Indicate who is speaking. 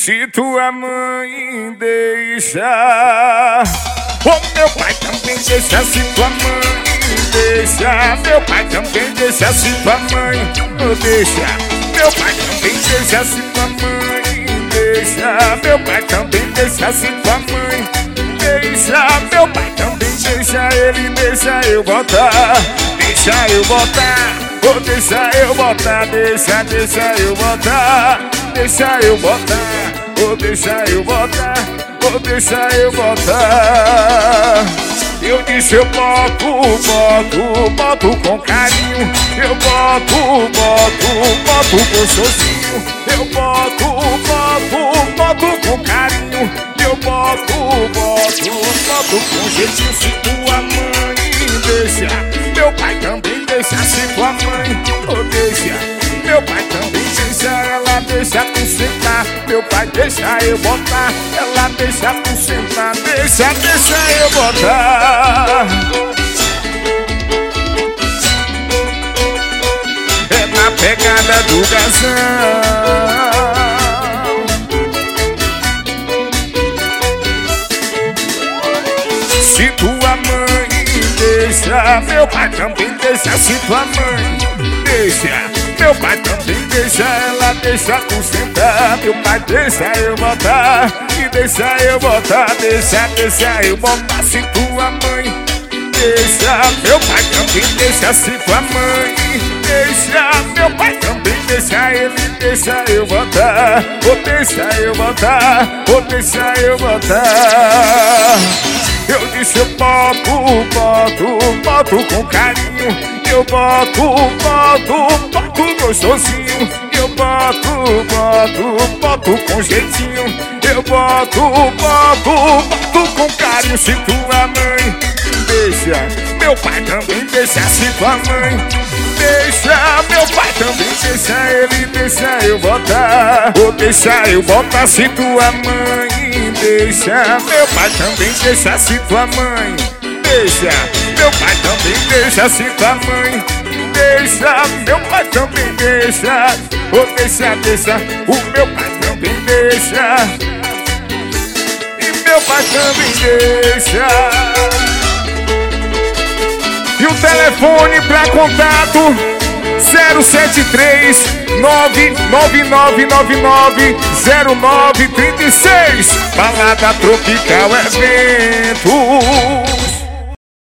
Speaker 1: Se tua mãe deixa, o meu pai também deixa. Se tua mãe deixa, meu pai também deixa. Se tua mãe deixa, meu pai também deixa. Se tua mãe deixa, meu pai também deixa. Se tua mãe deixa, meu pai também deixa. Ele deixa eu botar, deixa eu botar, oh, deixa eu botar, deixa eu botar, deixa eu botar, oh, deixa eu botar, oh, deixa eu botar. Eu disse eu boto com carinho. Eu boto gostosinho. Eu boto com carinho. Eu boto com jeitinho. Se tua mãe deixa, meu pai também deixa. Se tua mãe deixa, meu pai também deixa. Ela deixa tu sentar, meu pai deixa eu botar. Ela deixa tu sentar, deixa eu botar. É na pegada do gazão. Se tua mãe deixa, meu pai também deixa. Se tua mãe deixa, meu pai também deixa. Ela deixa tu sentar, meu pai deixa eu botar. E deixa eu botar, deixa eu botar. Se tua mãe deixa, meu pai também deixa. Se tua mãe deixa, meu pai também deixa. Ele deixa eu botar, oh, deixa eu botar, oh, deixa eu botar. Eu disse eu boto com carinho. Eu boto gostosinho. Eu boto com jeitinho. Eu boto com carinho. Se tua mãe deixa, meu pai também deixa. Se tua mãe deixa, meu pai também deixa. Ele deixa eu botar, oh, deixa eu botar. Se tua mãe deixa, meu pai também deixa. Se tua mãe deixa, meu pai também deixa. Se tua mãe deixa, meu pai também deixa. Oh, deixa, o meu pai também deixa. E meu pai também deixa. E o telefone pra contato 073-99999-0936. Balada Tropical Evento.